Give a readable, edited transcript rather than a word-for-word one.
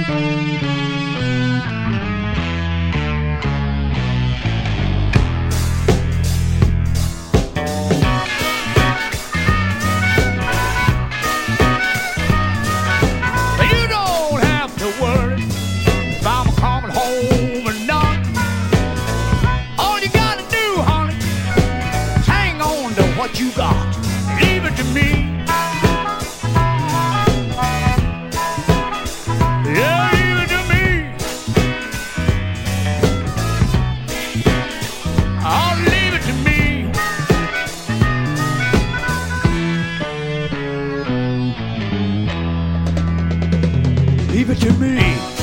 You don't have to worry if I'm coming home or not. All you gotta do, honey, is hang on to what you got. Leave it to me. Yeah, leave it to me. I'll leave it to me. Leave it to me.